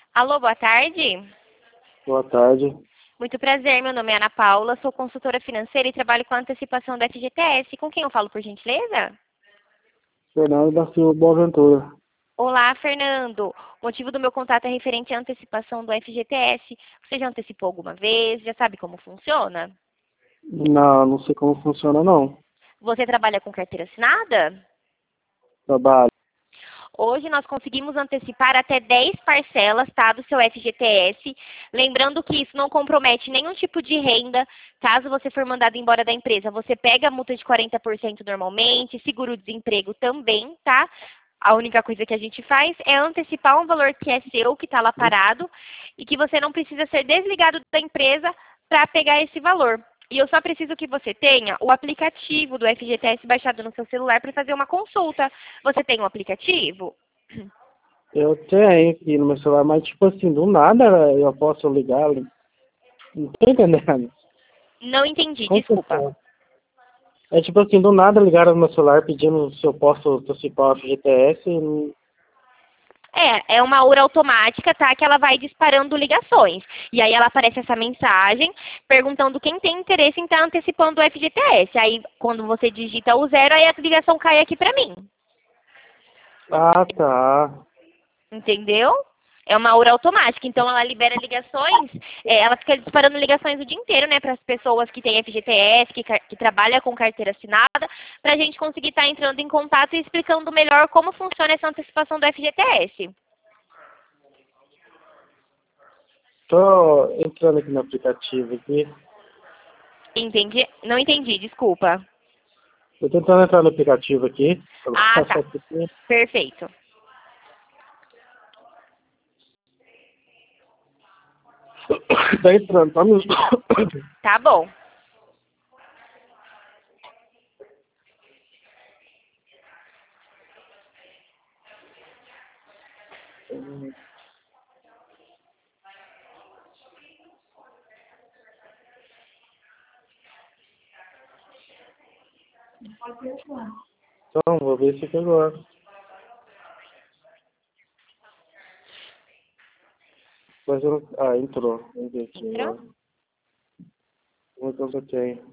Alô, boa tarde. Boa tarde. Muito prazer, meu nome é Ana Paula, sou consultora financeira e trabalho com antecipação do FGTS. Com quem eu falo, por gentileza? Fernando da Silva Boaventura. Olá, Fernando. O motivo do meu contato é referente à antecipação do FGTS. Você já antecipou alguma vez? Já sabe como funciona? Não sei como funciona não. Você trabalha com carteira assinada? Trabalho. Hoje nós conseguimos antecipar até 10 parcelas, tá, do seu FGTS. Lembrando que isso não compromete nenhum tipo de renda. Caso você for mandado embora da empresa, você pega a multa de 40% normalmente, seguro-desemprego também, tá? A única coisa que a gente faz é antecipar um valor que é seu, que está lá parado, e que você não precisa ser desligado da empresa para pegar esse valor. E eu só preciso que você tenha o aplicativo do FGTS baixado no seu celular para fazer uma consulta. Você tem um aplicativo? Eu tenho aqui no meu celular, mas tipo assim, do nada eu posso ligar. Não tô entendendo. Não entendi, Como desculpa. funciona? É tipo assim, do nada ligaram no meu celular pedindo se eu posso antecipar o FGTS. É uma URA automática, tá? Que ela vai disparando ligações. E aí ela aparece essa mensagem perguntando quem tem interesse em estar antecipando o FGTS. Aí quando você digita o 0, aí a ligação cai aqui pra mim. Ah, tá. Entendeu? É uma URA automática, então ela libera ligações, ela fica disparando ligações o dia inteiro, né, para as pessoas que têm FGTS, que trabalham com carteira assinada, para a gente conseguir estar entrando em contato e explicando melhor como funciona essa antecipação do FGTS. Tô entrando aqui no aplicativo aqui. Entendi? Não entendi, desculpa. Tô tentando entrar no aplicativo aqui. Ah, tá. Perfeito. Tá entrando, tá mesmo. Tá bom. Então, vou ver isso aqui agora. Mas eu não... Ah, entrou. Vamos ver aqui Entrou? agora. Vamos ver o que eu tenho.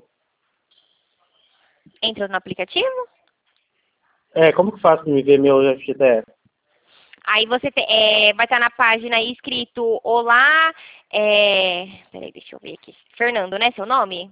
Entrou no aplicativo? Como que faço pra me ver meu FGTS? Aí você vai estar na página aí escrito Olá, peraí, deixa eu ver aqui. Fernando, né, seu nome?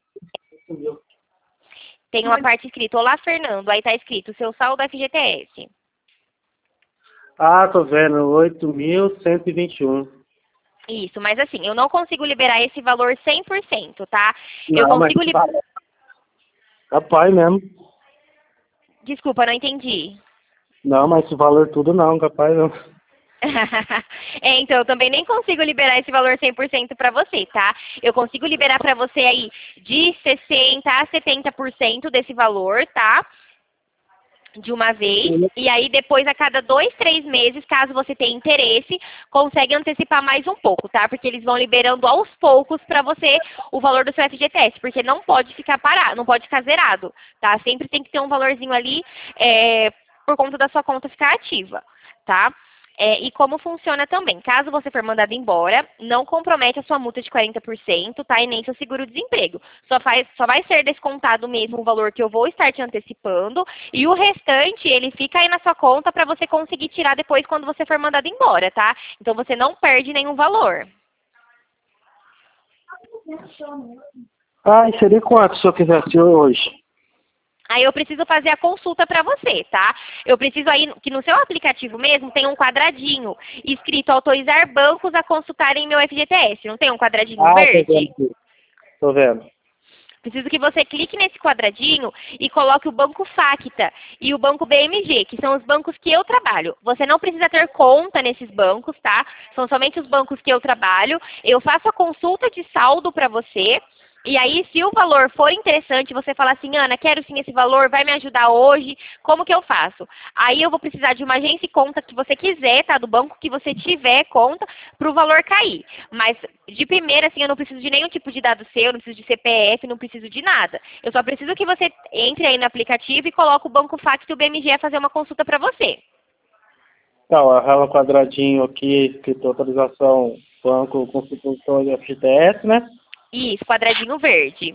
Tem uma parte escrito Olá, Fernando. Aí tá escrito seu saldo FGTS. Ah, tô vendo. 8.121. Isso, mas assim, eu não consigo liberar esse valor 100%, tá? Eu Não, mas consigo capaz mesmo. Desculpa, não entendi. Não, mas esse valor tudo não, capaz não. Então, eu também nem consigo liberar esse valor 100% para você, tá? Eu consigo liberar para você aí de 60% a 70% desse valor, tá? De uma vez. E aí, depois, a cada 2, 3 meses, caso você tenha interesse, consegue antecipar mais um pouco, tá? Porque eles vão liberando aos poucos para você o valor do seu FGTS, porque não pode ficar parado, não pode ficar zerado, tá? Sempre tem que ter um valorzinho ali por conta da sua conta ficar ativa, tá? E como funciona também, caso você for mandado embora, não compromete a sua multa de 40%, tá? E nem seu seguro-desemprego. Só vai ser descontado mesmo o valor que eu vou estar te antecipando, e o restante, ele fica aí na sua conta para você conseguir tirar depois quando você for mandado embora, tá? Então você não perde nenhum valor. Ah, e seria quanto se eu quisesse hoje? Aí eu preciso fazer a consulta para você, tá? Eu preciso aí que no seu aplicativo mesmo tem um quadradinho escrito autorizar bancos a consultarem meu FGTS. Não tem um quadradinho Ah, tô vendo verde? aqui. Tô vendo. Preciso que você clique nesse quadradinho e coloque o Banco Facta e o Banco BMG, que são os bancos que eu trabalho. Você não precisa ter conta nesses bancos, tá? São somente os bancos que eu trabalho. Eu faço a consulta de saldo para você. E aí, se o valor for interessante, você fala assim, Ana, quero sim esse valor, vai me ajudar hoje, como que eu faço? Aí eu vou precisar de uma agência e conta que você quiser, tá? Do banco que você tiver conta, para o valor cair. Mas, de primeira, assim, eu não preciso de nenhum tipo de dado seu, não preciso de CPF, não preciso de nada. Eu só preciso que você entre aí no aplicativo e coloque o Banco Facto e o BMG a fazer uma consulta para você. Então, ela quadradinho aqui, escrito autorização banco constituição e FGTS, né? Isso, quadradinho verde.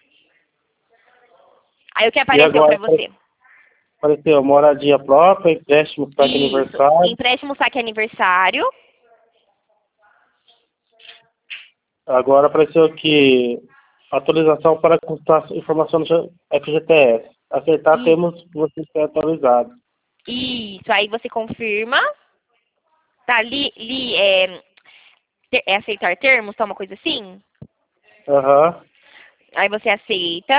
Aí o que E apareceu agora para você? apareceu moradia própria, empréstimo, saque Isso, aniversário. empréstimo saque aniversário. Agora apareceu aqui atualização para consultar informação do FGTS. Aceitar, E- temos você ser atualizado. Isso, aí você confirma. Tá é aceitar termos, tá uma coisa assim? Aham. Aí você aceita.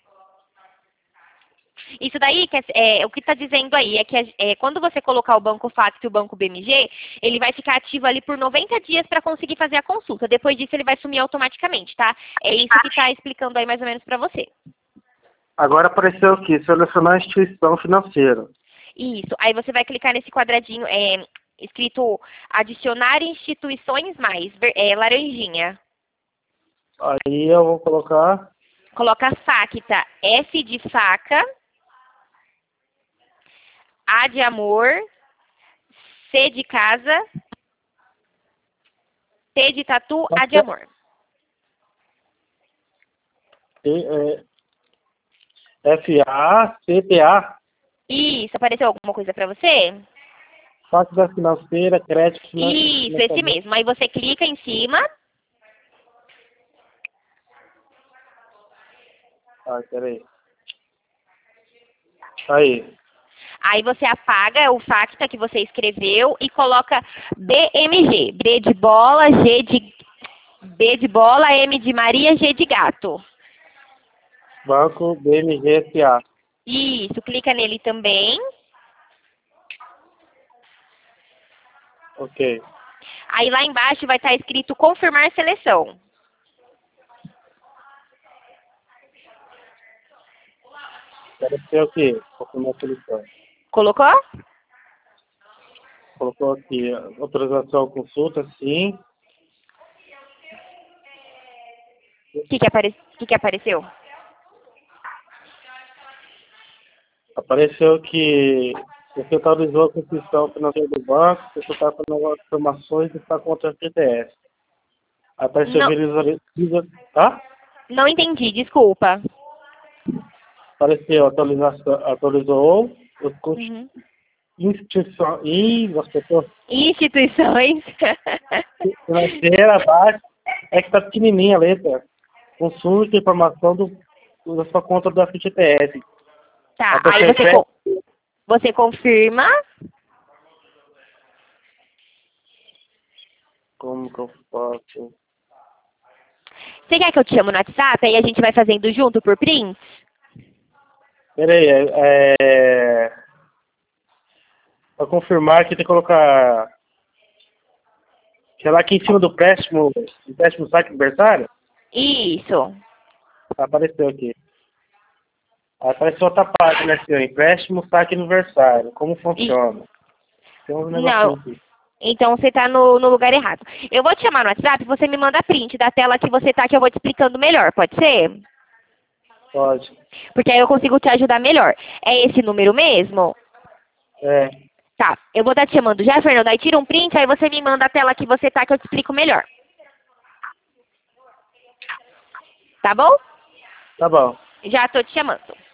Isso daí, o que está dizendo aí, é que quando você colocar o Banco Facto e o Banco BMG, ele vai ficar ativo ali por 90 dias para conseguir fazer a consulta. Depois disso, ele vai sumir automaticamente, tá? É isso que está explicando aí mais ou menos para você. Agora apareceu aqui, selecionar a instituição financeira. Isso. Aí você vai clicar nesse quadradinho, escrito adicionar instituições mais, laranjinha. Aí eu vou colocar Coloca Facta, F de faca, A de amor, C de casa, T de tatu, A de amor. FACTA, Isso, apareceu alguma coisa para você? Facta financeira, crédito Isso, esse financiamento. mesmo. Aí você clica em cima. Ai, peraí. Aí. Aí você apaga o Facta que você escreveu e coloca BMG. B de bola, M de Maria, G de gato. Banco BMG SA. Isso, clica nele também. Ok. Aí lá embaixo vai estar escrito confirmar seleção. Apareceu aqui, confirmar a solução. Colocou? Colocou aqui, autorização consulta, sim. O que apareceu? Apareceu que você autorizou a constituição financeira do banco, você está com novas informações e está contra a FGTS. Apareceu Não, tá? não entendi, desculpa. Apareceu autorizou os Uhum. instituição e as pessoas Instituições. financeiras abaixo, é que está pequenininha a letra. Consulte a informação da sua conta do FGTS. Tá, aí Apareceu você confirma. como que eu faço? Você quer que eu te chame no WhatsApp? Aí a gente vai fazendo junto por print? Peraí, para confirmar que tem que colocar. Que é lá aqui em cima do empréstimo saque aniversário? Isso. Apareceu aqui. Apareceu outra página aqui, ó, empréstimo saque aniversário. Como E, funciona? Tem uns não. negocinhos aqui. Então você tá no lugar errado. Eu vou te chamar no WhatsApp e você me manda print da tela que você tá, que eu vou te explicando melhor, pode ser? Pode. Porque aí eu consigo te ajudar melhor. É esse número mesmo? É, Tá, eu vou estar te chamando já, Fernando. Aí tira um print, aí você me manda a tela que você tá, que eu te explico melhor. Tá bom? tá bom. Já tô te chamando.